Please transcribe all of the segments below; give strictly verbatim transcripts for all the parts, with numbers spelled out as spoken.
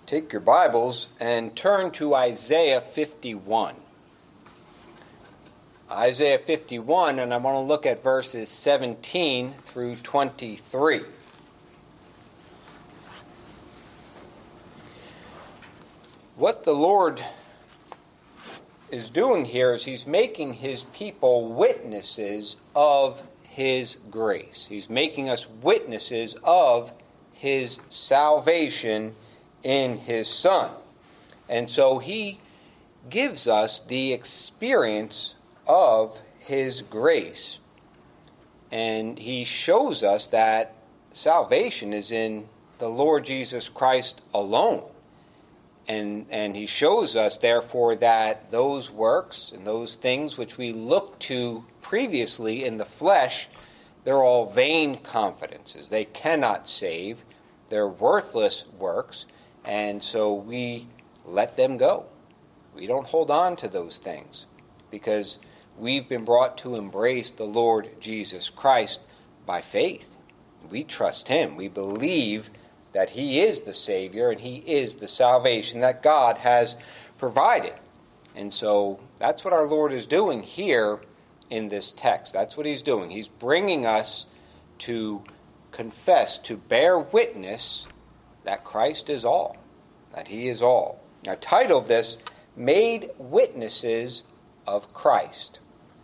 Take your Bibles and turn to Isaiah fifty-one. Isaiah fifty-one, and I want to look at verses seventeen through twenty-three. What the Lord is doing here is He's making His people witnesses of His grace. He's making us witnesses of His salvation in His Son. And so He gives us the experience of His grace. And He shows us that salvation is in the Lord Jesus Christ alone. And, and He shows us, therefore, that those works and those things which we looked to previously in the flesh, they're all vain confidences. They cannot save. They're worthless works. And so we let them go. We don't hold on to those things because we've been brought to embrace the Lord Jesus Christ by faith. We trust Him. We believe that He is the Savior and He is the salvation that God has provided. And so that's what our Lord is doing here in this text. That's what He's doing. He's bringing us to confess, to bear witness that Christ is all, that He is all. I titled this, Made Witnesses of Christ.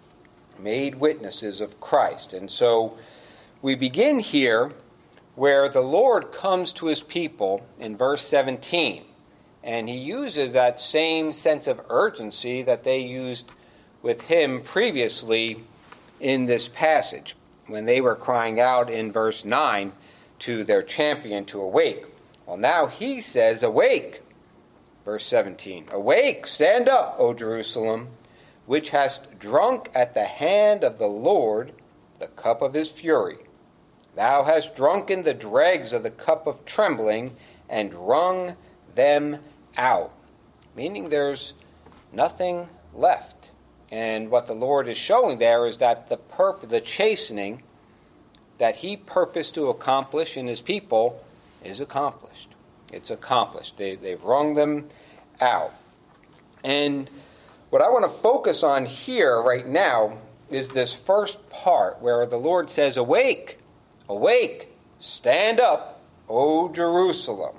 Made Witnesses of Christ. And so we begin here where the Lord comes to His people in verse seventeen. And He uses that same sense of urgency that they used with Him previously in this passage, when they were crying out in verse nine to their champion to awake. Well, now He says, awake. Verse seventeen, awake, stand up, O Jerusalem, which hast drunk at the hand of the Lord the cup of His fury. Thou hast drunken the dregs of the cup of trembling, and wrung them out. Meaning there's nothing left. And what the Lord is showing there is that the purpose, the chastening that He purposed to accomplish in His people is accomplished. It's accomplished. They, they've wrung them out. And what I want to focus on here right now is this first part where the Lord says, awake, awake, stand up, O Jerusalem.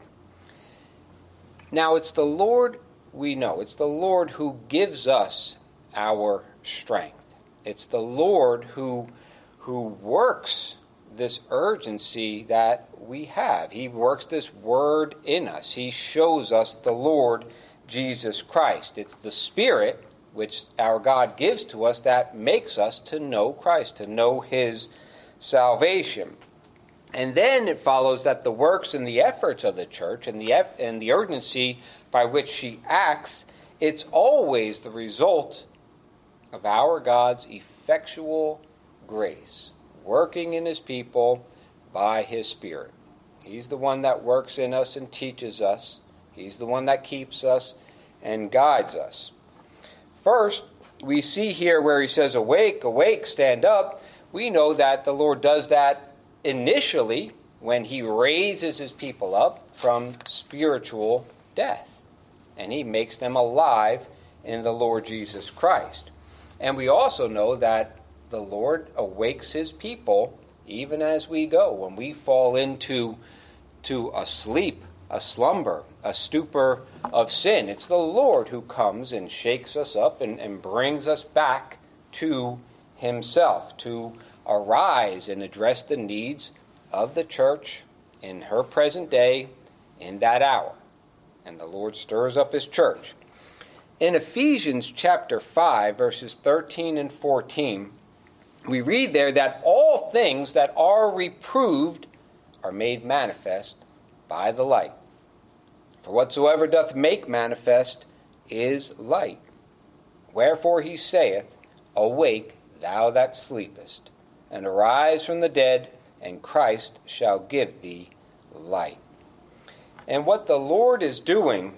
Now it's the Lord we know. It's the Lord who gives us our strength. It's the Lord who, who works this urgency that we have. He works this word in us. He shows us the Lord Jesus Christ. It's the Spirit which our God gives to us that makes us to know Christ, to know His salvation. And then it follows that the works and the efforts of the church and the eff- and the urgency by which she acts, it's always the result of our God's effectual grace, working in His people by His Spirit. He's the one that works in us and teaches us. He's the one that keeps us and guides us. First, we see here where He says, awake, awake, stand up. We know that the Lord does that initially when He raises His people up from spiritual death. And He makes them alive in the Lord Jesus Christ. And we also know that the Lord awakes His people even as we go. When we fall into to a sleep, a slumber, a stupor of sin, it's the Lord who comes and shakes us up and, and brings us back to Himself, to arise and address the needs of the church in her present day, in that hour. And the Lord stirs up His church. In Ephesians chapter five, verses thirteen and fourteen, we read there that all things that are reproved are made manifest by the light. For whatsoever doth make manifest is light. Wherefore He saith, awake, thou that sleepest, and arise from the dead, and Christ shall give thee light. And what the Lord is doing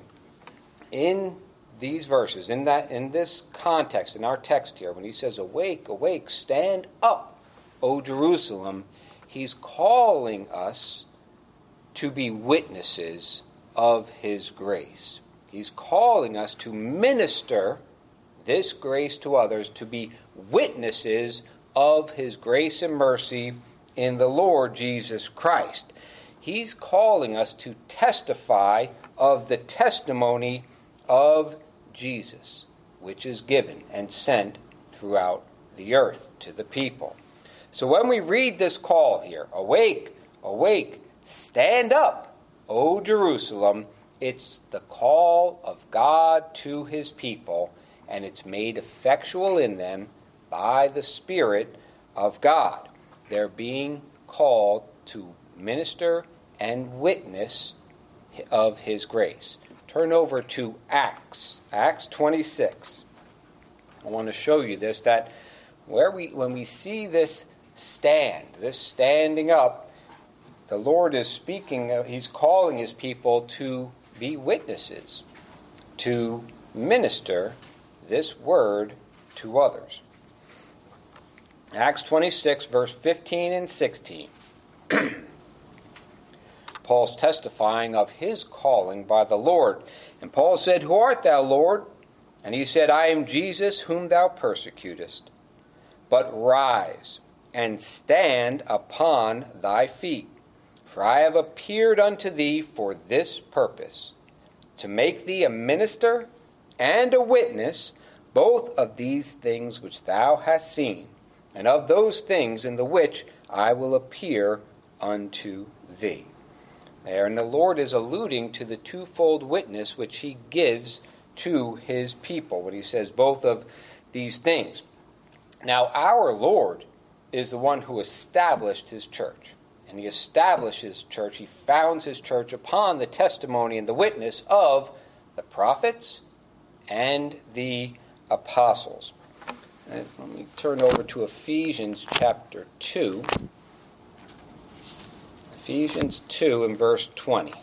in these verses, in that, in this context, in our text here, when He says, awake, awake, stand up, O Jerusalem, He's calling us to be witnesses of his grace. He's calling us to minister this grace to others, to be witnesses of his grace and mercy in the Lord Jesus Christ. He's calling us to testify of the testimony of Jesus, which is given and sent throughout the earth to the people. So when we read this call here, awake, awake, stand up, O Jerusalem, it's the call of God to his people, and it's made effectual in them by the Spirit of God. They're being called to minister and witness of his grace. Turn over to Acts, Acts twenty-six. I want to show you this, that where we when we see this stand, this standing up, the Lord is speaking, he's calling his people to be witnesses, to minister this word to others. Acts twenty-six, verse fifteen and sixteen. Paul's testifying of his calling by the Lord. And Paul said, "Who art thou, Lord?" And he said, "I am Jesus, whom thou persecutest. But rise and stand upon thy feet. For I have appeared unto thee for this purpose, to make thee a minister and a witness both of these things which thou hast seen, and of those things in the which I will appear unto thee." There, and the Lord is alluding to the twofold witness which he gives to his people when he says both of these things. Now, our Lord is the one who established his church. And he established his church, he founds his church upon the testimony and the witness of the prophets and the apostles. And let me turn over to Ephesians chapter two. Ephesians two and verse twenty.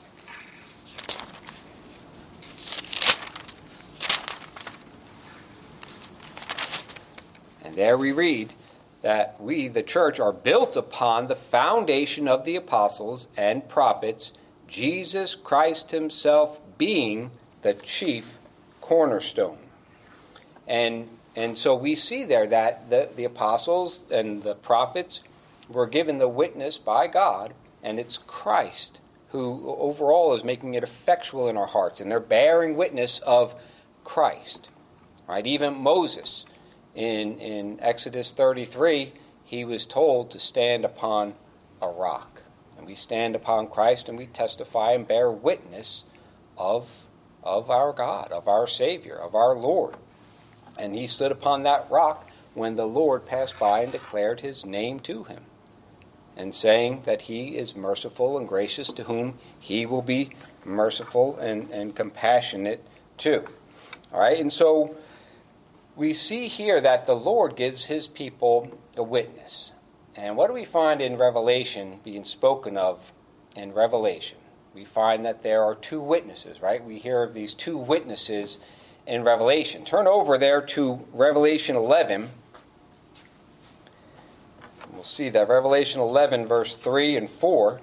And there we read that we, the church, are built upon the foundation of the apostles and prophets, Jesus Christ himself being the chief cornerstone. And and so we see there that the, the apostles and the prophets were given the witness by God, and it's Christ who overall is making it effectual in our hearts, and they're bearing witness of Christ. Right? Even Moses, in, in Exodus thirty-three, he was told to stand upon a rock. And we stand upon Christ and we testify and bear witness of, of our God, of our Savior, of our Lord. And he stood upon that rock when the Lord passed by and declared his name to him, and saying that he is merciful and gracious, to whom he will be merciful and, and compassionate too. All right, and so we see here that the Lord gives his people a witness. And what do we find in Revelation being spoken of in Revelation? We find that there are two witnesses, right? We hear of these two witnesses in Revelation. Turn over there to Revelation eleven. We'll see that Revelation eleven, verse three and four.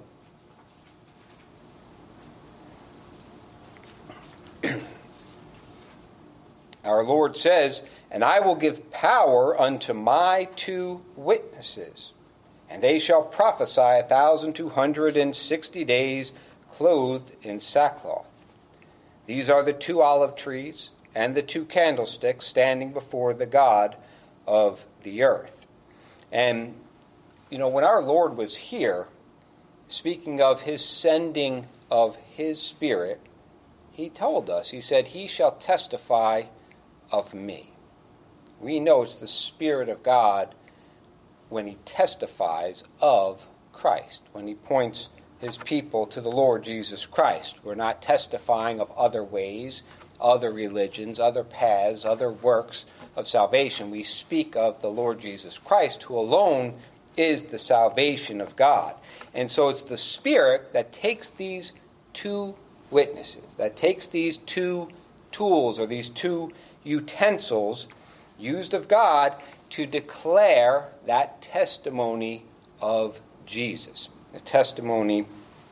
Our Lord says, "And I will give power unto my two witnesses, and they shall prophesy a thousand two hundred and sixty days, clothed in sackcloth. These are the two olive trees and the two candlesticks standing before the God of the earth." And, you know, when our Lord was here, speaking of his sending of his Spirit, he told us, he said, "He shall testify of me." We know it's the Spirit of God when he testifies of Christ, when he points his people to the Lord Jesus Christ. We're not testifying of other ways, other religions, other paths, other works of salvation. We speak of the Lord Jesus Christ, who alone is the salvation of God. And so it's the Spirit that takes these two witnesses, that takes these two tools or these two utensils used of God to declare that testimony of Jesus, the testimony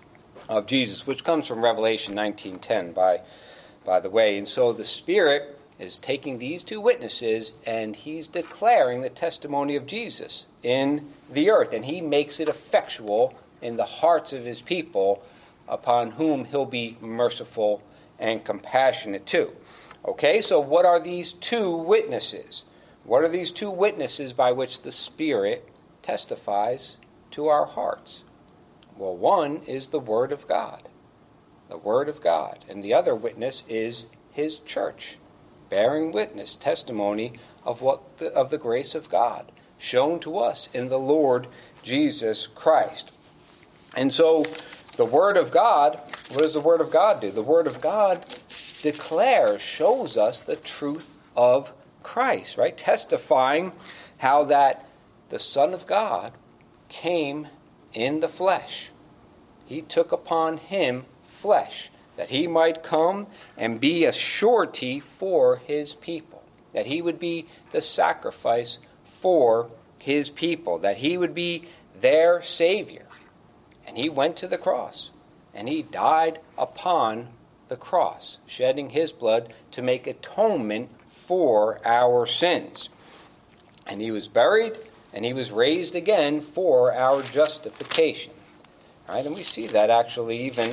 of Jesus, which comes from Revelation nineteen ten, by, by the way. And so the Spirit is taking these two witnesses, and he's declaring the testimony of Jesus in the earth, and he makes it effectual in the hearts of his people, upon whom he'll be merciful and compassionate too. Okay, so what are these two witnesses? What are these two witnesses by which the Spirit testifies to our hearts? Well, one is the Word of God. The Word of God. And the other witness is his church, bearing witness, testimony of what the, of the grace of God shown to us in the Lord Jesus Christ. And so the Word of God, what does the Word of God do? The Word of God declares, shows us the truth of Christ, right? Testifying how that the Son of God came in the flesh. He took upon him flesh, that he might come and be a surety for his people, that he would be the sacrifice for his people, that he would be their Savior. And he went to the cross, and he died upon the cross, shedding his blood to make atonement for our sins. And he was buried, and he was raised again for our justification. Right? And we see that actually even,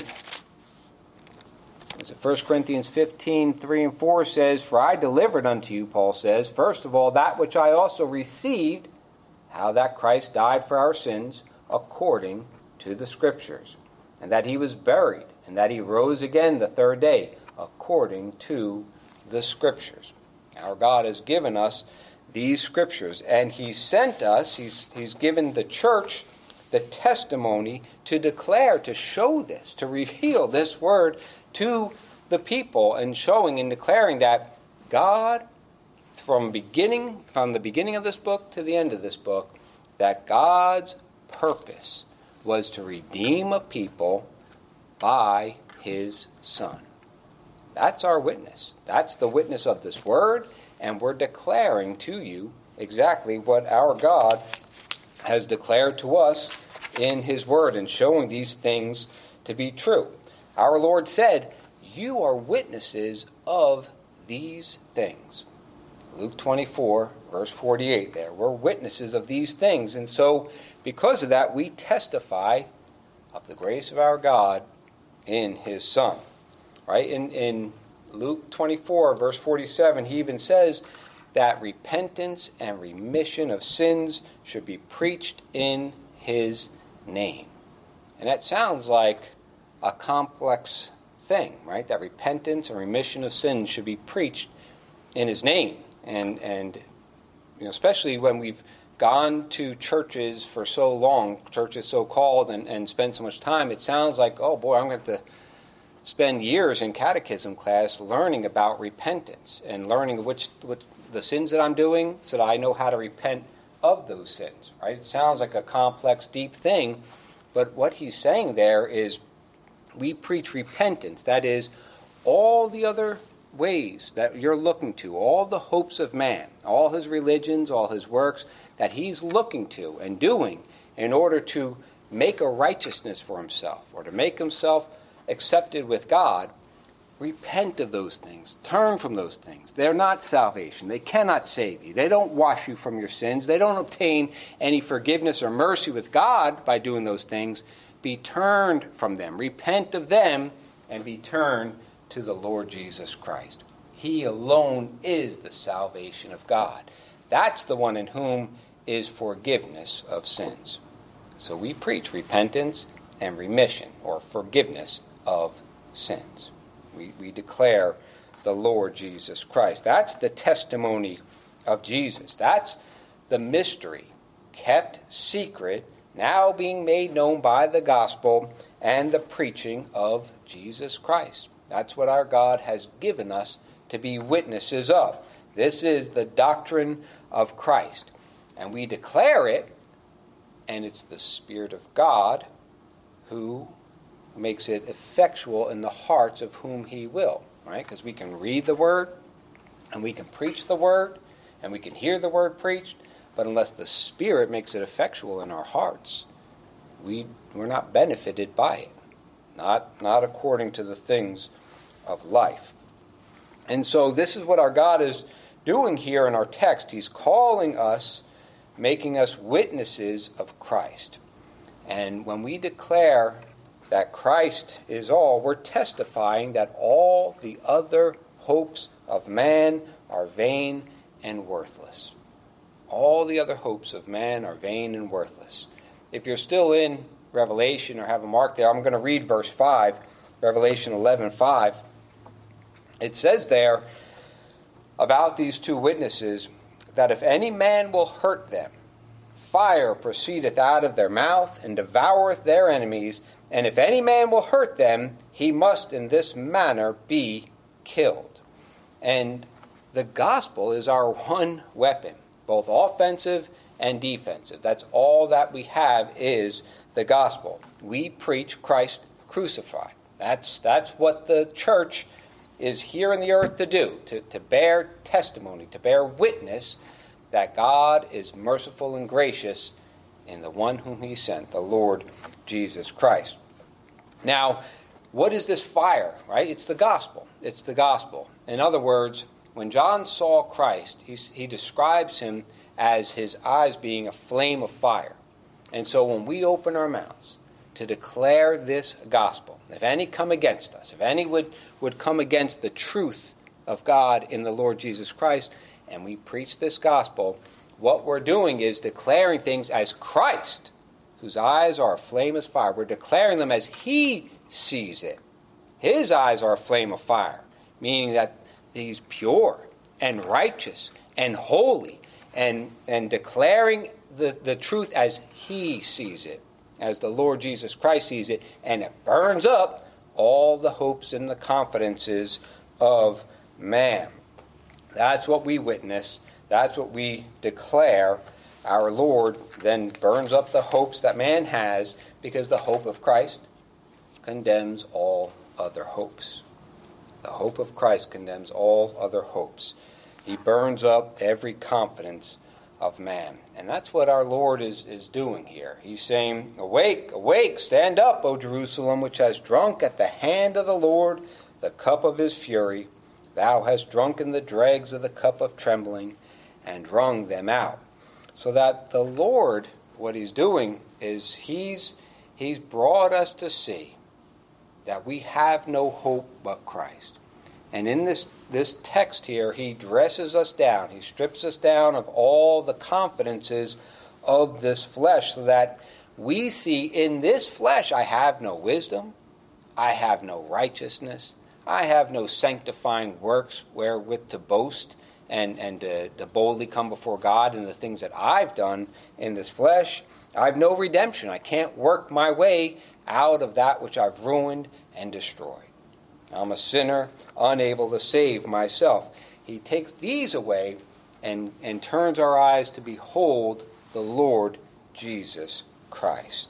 as First Corinthians fifteen, three and four says, "For I delivered unto you," Paul says, "first of all that which I also received, how that Christ died for our sins according to the Scriptures, and that he was buried, and that he rose again the third day according to the Scriptures." Our God has given us these Scriptures, and he sent us, he's, he's given the church the testimony to declare, to show this, to reveal this word to the people, and showing and declaring that God, from beginning, from the beginning of this book to the end of this book, that God's purpose was to redeem a people by his Son. That's our witness. That's the witness of this word, and we're declaring to you exactly what our God has declared to us in his word, and showing these things to be true. Our Lord said, "You are witnesses of these things." Luke twenty-four, verse forty-eight there. We're witnesses of these things. And so, because of that, we testify of the grace of our God in his Son. Right? In, in Luke twenty-four, verse forty-seven, he even says that repentance and remission of sins should be preached in his name. And that sounds like a complex thing, right? That repentance and remission of sins should be preached in his name. And, and you know, especially when we've gone to churches for so long, churches so called, and, and spend so much time, it sounds like, oh boy, I'm going to have to spend years in catechism class learning about repentance and learning which, which the sins that I'm doing, so that I know how to repent of those sins, right? It sounds like a complex, deep thing, but what he's saying there is we preach repentance. That is, all the other ways that you're looking to, all the hopes of man, all his religions, all his works, that he's looking to and doing in order to make a righteousness for himself, or to make himself accepted with God. Repent of those things. Turn from those things. They're not salvation. They cannot save you. They don't wash you from your sins. They don't obtain any forgiveness or mercy with God by doing those things. Be turned from them. Repent of them and be turned to the Lord Jesus Christ. He alone is the salvation of God. That's the one in whom is forgiveness of sins. So we preach repentance and remission, or forgiveness of sins. We, we declare the Lord Jesus Christ. That's the testimony of Jesus. That's the mystery kept secret, now being made known by the gospel and the preaching of Jesus Christ. That's what our God has given us to be witnesses of. This is the doctrine of Christ. And we declare it, and it's the Spirit of God who makes it effectual in the hearts of whom he will, right? Because we can read the word, and we can preach the word, and we can hear the word preached, but unless the Spirit makes it effectual in our hearts, we, we're not benefited by it. not, not according to the things of life. And so this is what our God is doing here in our text. He's calling us, making us witnesses of Christ. And when we declare that Christ is all, we're testifying that all the other hopes of man are vain and worthless. All the other hopes of man are vain and worthless. If you're still in Revelation or have a mark there, I'm going to read verse five, Revelation eleven five. It says there about these two witnesses that if any man will hurt them, fire proceedeth out of their mouth and devoureth their enemies, and if any man will hurt them, he must in this manner be killed. And the gospel is our one weapon, both offensive and defensive. That's all that we have is the gospel. We preach Christ crucified. That's that's what the church is here in the earth to do, to, to bear testimony, to bear witness that God is merciful and gracious in the one whom he sent, the Lord Jesus Christ. Now, what is this fire, right? It's the gospel. It's the gospel. In other words, when John saw Christ, he, he describes him as his eyes being a flame of fire. And so when we open our mouths to declare this gospel, if any come against us, if any would, would come against the truth of God in the Lord Jesus Christ, and we preach this gospel, what we're doing is declaring things as Christ, whose eyes are a flame as fire. We're declaring them as he sees it. His eyes are a flame of fire, meaning that he's pure and righteous and holy, and, and declaring the, the truth as he sees it, as the Lord Jesus Christ sees it, and it burns up all the hopes and the confidences of man. That's what we witness. That's what we declare. Our Lord then burns up the hopes that man has, because the hope of Christ condemns all other hopes. The hope of Christ condemns all other hopes. He burns up every confidence of man. And that's what our Lord is, is doing here. He's saying, awake, awake, stand up, O Jerusalem, which has drunk at the hand of the Lord the cup of his fury. Thou hast drunken the dregs of the cup of trembling, and wrung them out. So that the Lord, what he's doing is he's he's brought us to see that we have no hope but Christ. And in this, this text here, he dresses us down. He strips us down of all the confidences of this flesh, so that we see in this flesh, I have no wisdom, I have no righteousness, I have no sanctifying works wherewith to boast and, and to, to boldly come before God in the things that I've done in this flesh. I have no redemption. I can't work my way out of that which I've ruined and destroyed. I'm a sinner, unable to save myself. He takes these away and, and turns our eyes to behold the Lord Jesus Christ.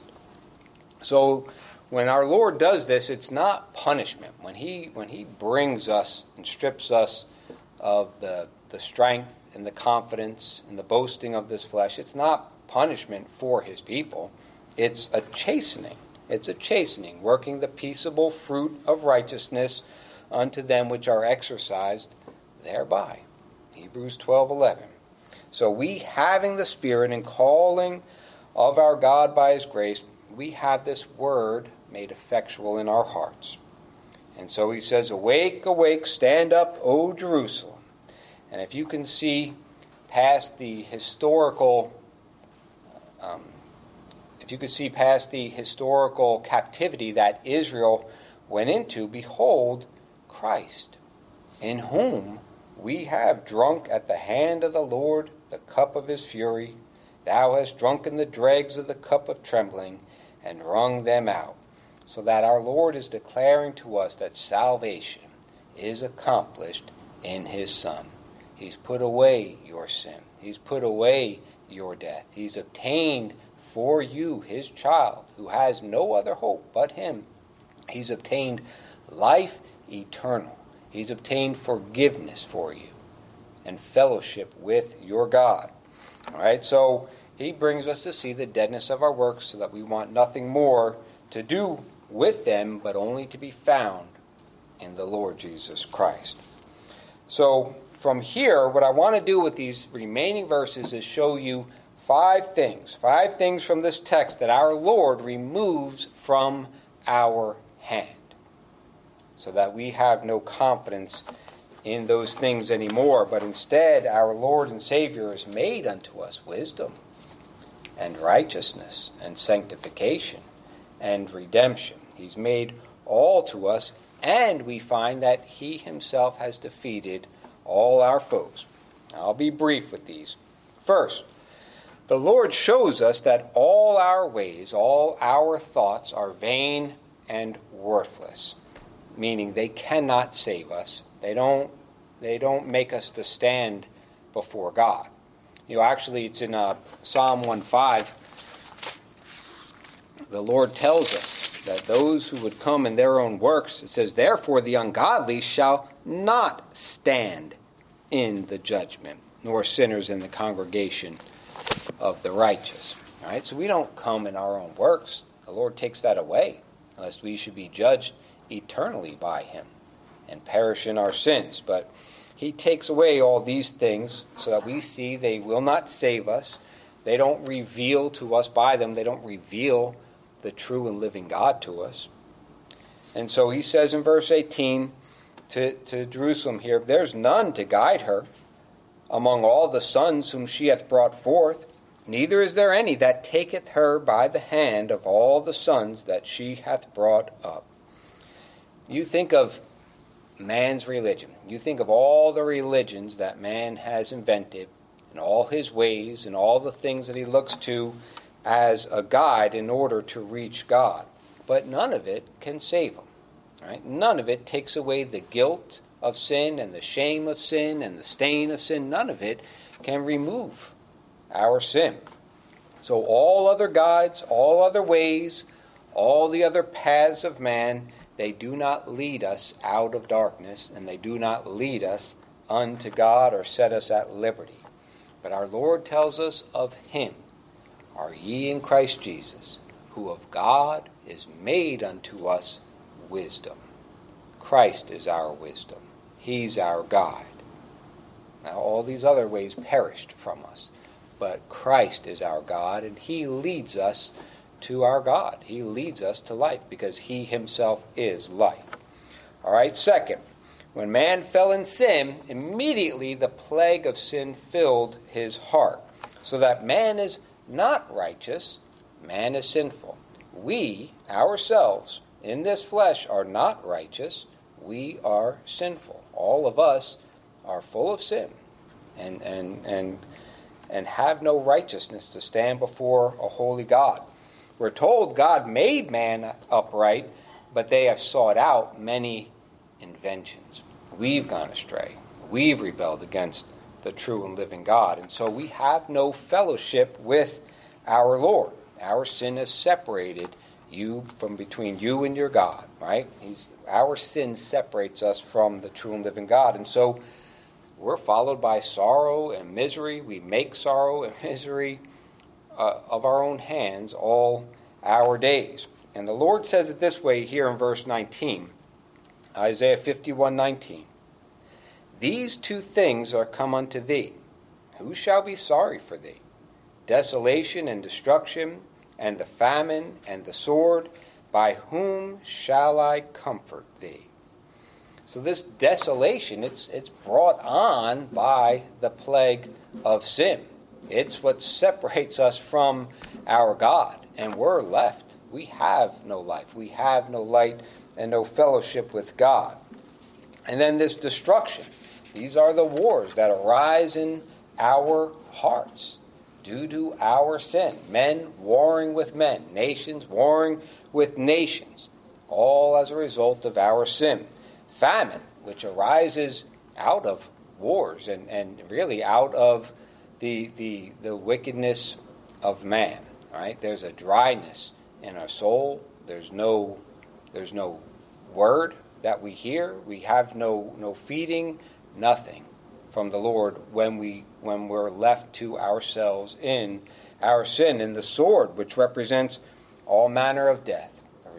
So when our Lord does this, it's not punishment. When he when he brings us and strips us of the, the strength and the confidence and the boasting of this flesh, it's not punishment for his people. It's a chastening. It's a chastening, working the peaceable fruit of righteousness unto them which are exercised thereby. Hebrews twelve eleven. So we, having the Spirit and calling of our God by his grace, we have this word made effectual in our hearts. And so he says, awake, awake, stand up, O Jerusalem. And if you can see past the historical um, If you could see past the historical captivity that Israel went into, behold Christ, in whom we have drunk at the hand of the Lord the cup of his fury. Thou hast drunken the dregs of the cup of trembling, and wrung them out. So that our Lord is declaring to us that salvation is accomplished in his Son. He's put away your sin. He's put away your death. He's obtained for you, his child, who has no other hope but him. He's obtained life eternal. He's obtained forgiveness for you and fellowship with your God. All right, so he brings us to see the deadness of our works, so that we want nothing more to do with them, but only to be found in the Lord Jesus Christ. So from here, what I want to do with these remaining verses is show you five things, five things from this text that our Lord removes from our hand, so that we have no confidence in those things anymore, but instead our Lord and Savior has made unto us wisdom and righteousness and sanctification and redemption. He's made all to us, and we find that he himself has defeated all our foes. I'll be brief with these. First, the Lord shows us that all our ways, all our thoughts are vain and worthless, meaning they cannot save us. They don't, they don't make us to stand before God. You know, actually, it's in uh, Psalm one five. The Lord tells us that those who would come in their own works, it says, therefore the ungodly shall not stand in the judgment, nor sinners in the congregation of the righteous. All right, so we don't come in our own works. The Lord takes that away, lest we should be judged eternally by him and perish in our sins. But he takes away all these things so that we see they will not save us. They don't reveal to us by them. They don't reveal the true and living God to us. And so he says in verse eighteen to, to Jerusalem here, there's none to guide her among all the sons whom she hath brought forth, neither is there any that taketh her by the hand of all the sons that she hath brought up. You think of man's religion. You think of all the religions that man has invented and all his ways and all the things that he looks to as a guide in order to reach God. But none of it can save him. Right? None of it takes away the guilt of sin and the shame of sin and the stain of sin. None of it can remove our sin. So all other guides, all other ways, all the other paths of man, they do not lead us out of darkness, and they do not lead us unto God or set us at liberty. But our Lord tells us of him, are ye in Christ Jesus, who of God is made unto us wisdom. Christ is our wisdom. He's our guide. Now all these other ways perished from us, but Christ is our God, and he leads us to our God. He leads us to life because he himself is life. All right, second, when man fell in sin, immediately the plague of sin filled his heart, so that man is not righteous, man is sinful. We, ourselves, in this flesh, are not righteous. We are sinful. All of us are full of sin and and and and have no righteousness to stand before a holy God. We're told God made man upright, but they have sought out many inventions. We've gone astray. We've rebelled against the true and living God. And so we have no fellowship with our Lord. Our sin has separated you from between you and your God, right? He's, our sin separates us from the true and living God. And so we're followed by sorrow and misery. We make sorrow and misery uh, of our own hands all our days. And the Lord says it this way here in verse nineteen, Isaiah fifty-one nineteen. These two things are come unto thee. Who shall be sorry for thee? Desolation and destruction, and the famine and the sword. By whom shall I comfort thee? So this desolation, it's it's brought on by the plague of sin. It's what separates us from our God, and we're left. We have no life. We have no light and no fellowship with God. And then this destruction. These are the wars that arise in our hearts due to our sin. Men warring with men, nations warring with nations, all as a result of our sin. Famine, which arises out of wars and, and really out of the, the, the wickedness of man. Right? There's a dryness in our soul. There's no there's no word that we hear. We have no no feeding, nothing from the Lord when we when we're left to ourselves in our sin. And the sword, which represents all manner of death,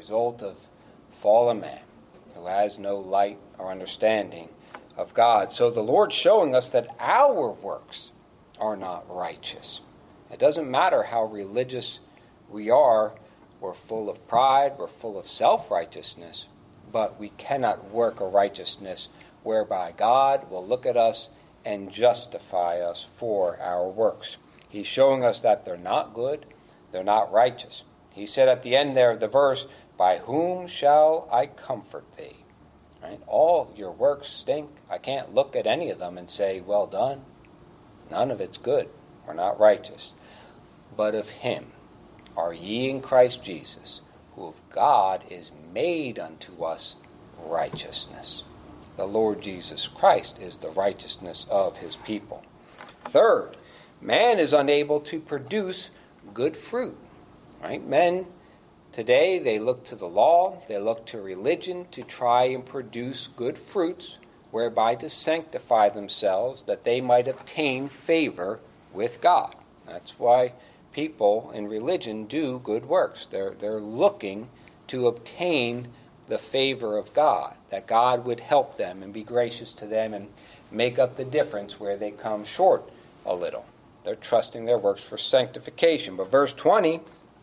result of fallen man who has no light or understanding of God. So the Lord's showing us that our works are not righteous. It doesn't matter how religious we are. We're full of pride, we're full of self-righteousness, but we cannot work a righteousness whereby God will look at us and justify us for our works. He's showing us that they're not good, they're not righteous. He said at the end there of the verse, "By whom shall I comfort thee?" Right? All your works stink. I can't look at any of them and say, well done. None of it's good or not righteous. But of him are ye in Christ Jesus, who of God is made unto us righteousness. The Lord Jesus Christ is the righteousness of his people. Third, man is unable to produce good fruit. Right? Men today, they look to the law, they look to religion to try and produce good fruits, whereby to sanctify themselves, that they might obtain favor with God. That's why people in religion do good works. They're, they're looking to obtain the favor of God, that God would help them and be gracious to them and make up the difference where they come short a little. They're trusting their works for sanctification. But verse twenty,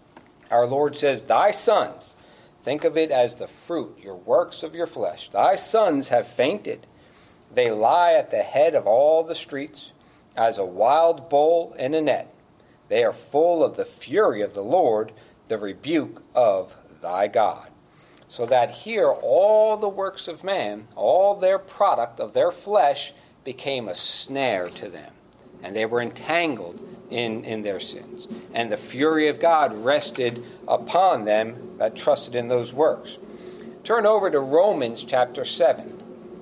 our Lord says, "Thy sons," think of it as the fruit, your works of your flesh, "thy sons have fainted. They lie at the head of all the streets, as a wild bull in a net. They are full of the fury of the Lord, the rebuke of thy God." So that here all the works of man, all their product of their flesh, became a snare to them. And they were entangled in, in their sins. And the fury of God rested upon them that trusted in those works. Turn over to Romans chapter seven.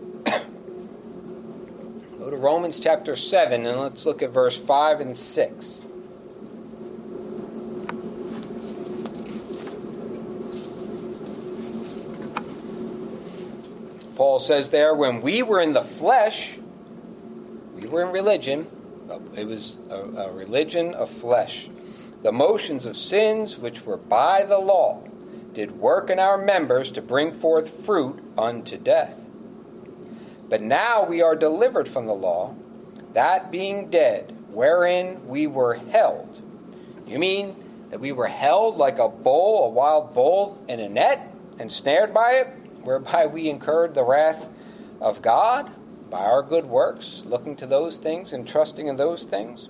Go to Romans chapter seven and let's look at verse five and six. Paul says there, "When we were in the flesh," we were in religion, it was a, a religion of flesh, "the motions of sins which were by the law did work in our members to bring forth fruit unto death. But now we are delivered from the law, that being dead, wherein we were held." You mean that we were held like a bull, a wild bull, in a net, and snared by it, whereby we incurred the wrath of God by our good works, looking to those things and trusting in those things?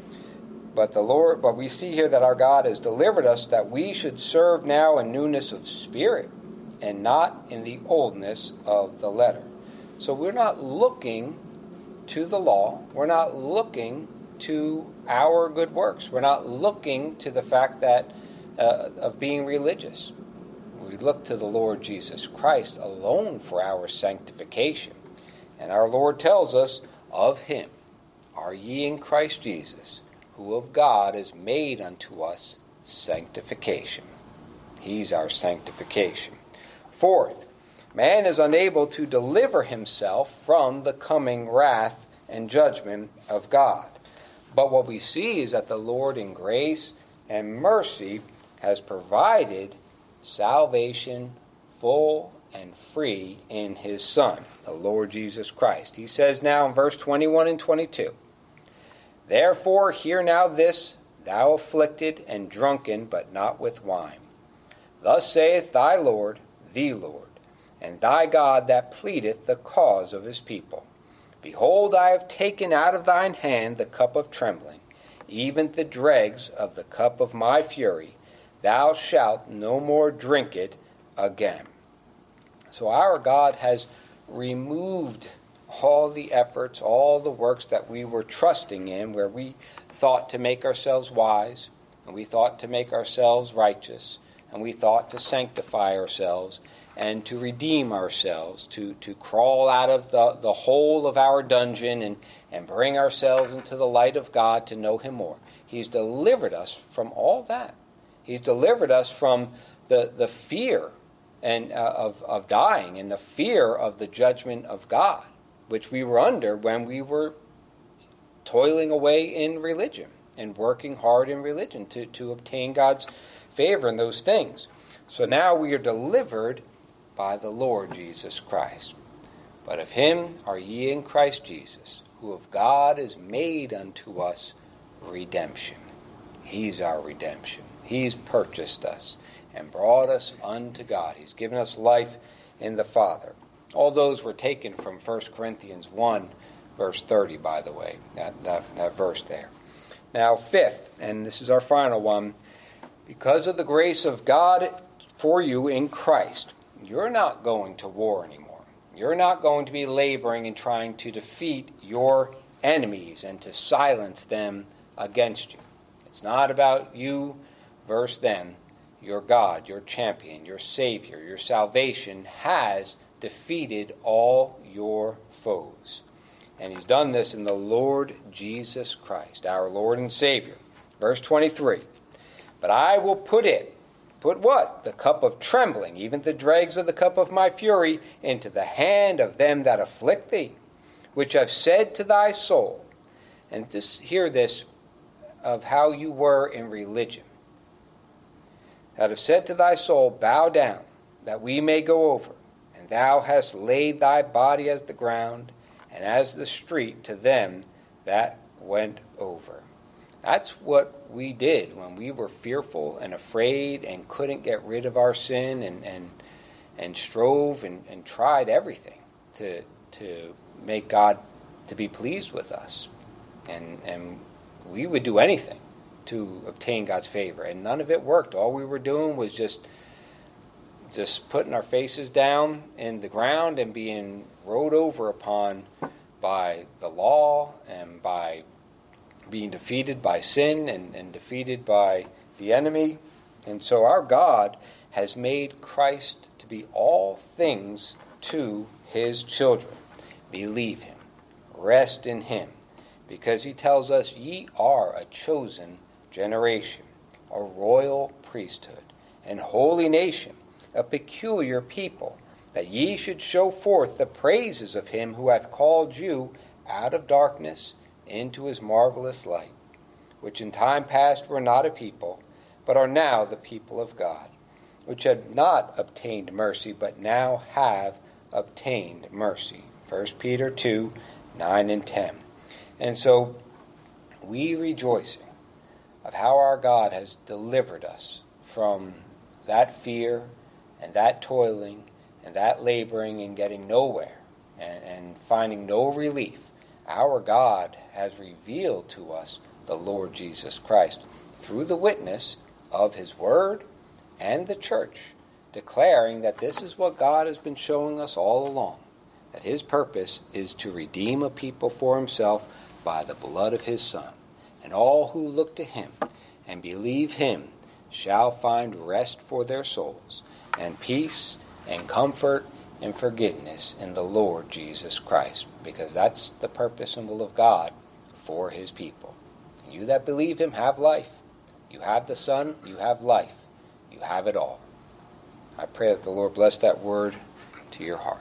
But the Lord, but we see here that our God has delivered us, that we should serve now in newness of spirit, and not in the oldness of the letter. So we're not looking to the law. We're not looking to our good works. We're not looking to the fact that uh, of being religious. We look to the Lord Jesus Christ alone for our sanctification. And our Lord tells us, "Of him are ye in Christ Jesus, who of God is made unto us sanctification." He's our sanctification. Fourth, man is unable to deliver himself from the coming wrath and judgment of God. But what we see is that the Lord in grace and mercy has provided salvation full and free in his Son, the Lord Jesus Christ. He says now in verse twenty-one and twenty-two, "Therefore hear now this, thou afflicted and drunken, but not with wine. Thus saith thy Lord, the Lord, and thy God that pleadeth the cause of his people. Behold, I have taken out of thine hand the cup of trembling, even the dregs of the cup of my fury. Thou shalt no more drink it again." So our God has removed all the efforts, all the works that we were trusting in, where we thought to make ourselves wise, and we thought to make ourselves righteous, and we thought to sanctify ourselves, and to redeem ourselves, to, to crawl out of the, the hole of our dungeon and, and bring ourselves into the light of God to know him more. He's delivered us from all that. He's delivered us from the, the fear and uh, of, of dying and the fear of the judgment of God, which we were under when we were toiling away in religion and working hard in religion to, to obtain God's favor in those things. So now we are delivered by the Lord Jesus Christ. But of him are ye in Christ Jesus, who of God is made unto us redemption. He's our redemption. He's purchased us and brought us unto God. He's given us life in the Father. All those were taken from First Corinthians one, verse thirty, by the way, that, that, that verse there. Now, fifth, and this is our final one, because of the grace of God for you in Christ, you're not going to war anymore. You're not going to be laboring and trying to defeat your enemies and to silence them against you. It's not about you versus them. Your God, your champion, your Savior, your salvation has defeated all your foes. And he's done this in the Lord Jesus Christ, our Lord and Savior. Verse twenty-three, but I will put it, put what? The cup of trembling, even the dregs of the cup of my fury, into the hand of them that afflict thee, which have said to thy soul. And just hear this of how you were in religion. That have said to thy soul, bow down, that we may go over. And thou hast laid thy body as the ground, and as the street to them that went over. That's what we did when we were fearful and afraid and couldn't get rid of our sin and and, and strove and, and tried everything to to make God to be pleased with us. And and we would do anything to obtain God's favor, and none of it worked. All we were doing was just just putting our faces down in the ground and being rode over upon by the law and by being defeated by sin and, and defeated by the enemy. And so our God has made Christ to be all things to his children. Believe him. Rest in him. Because he tells us, ye are a chosen generation, a royal priesthood, and holy nation, a peculiar people, that ye should show forth the praises of him who hath called you out of darkness into his marvelous light, which in time past were not a people, but are now the people of God, which had not obtained mercy, but now have obtained mercy. First Peter two, nine and ten. And so we rejoicing of how our God has delivered us from that fear and that toiling and that laboring and getting nowhere and, and finding no relief. Our God has revealed to us the Lord Jesus Christ through the witness of his word and the church, declaring that this is what God has been showing us all along, that his purpose is to redeem a people for himself by the blood of his Son. And all who look to him and believe him shall find rest for their souls, and peace and comfort and forgiveness in the Lord Jesus Christ, because that's the purpose and will of God for his people. You that believe him have life. You have the Son, you have life. You have it all. I pray that the Lord bless that word to your heart.